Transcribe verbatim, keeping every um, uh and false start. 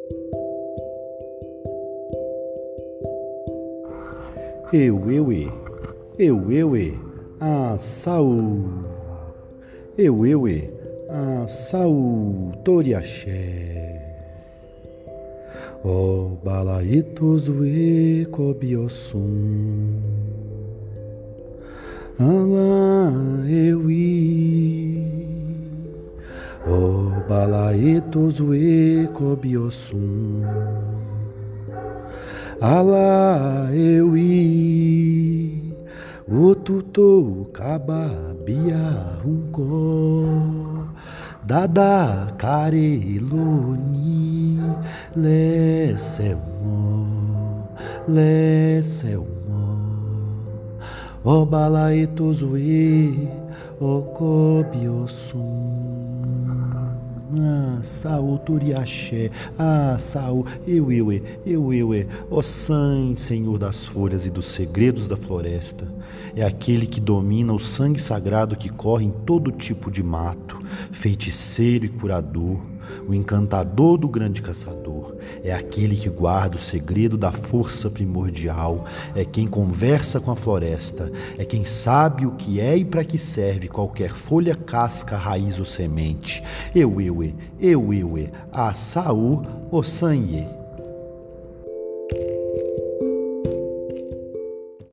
Eu, eu, e, eu, eu, e, a Saúl. Eu, eu, e, a Saúl, Toriaxé. O balaitos ue cobiosum. Alá, eu, i. O balaitos ue cobiosum. Alá, eu, i. O tuto cababia runco. Dada careloni, leseumo, leseumo. O balaetozue, o cobiosum. Ah, Saúl Toriaxé, ah, Saúl, eu, eu, eu, eu, ó San, Senhor das folhas e dos segredos da floresta, é aquele que domina o sangue sagrado que corre em todo tipo de mato, feiticeiro e curador, o encantador do grande caçador, é aquele que guarda o segredo da força primordial, é quem conversa com a floresta, é quem sabe o que é e para que serve qualquer folha, casca, raiz ou semente. Eu, eu, eu, eu, a Saúl, o Sanye.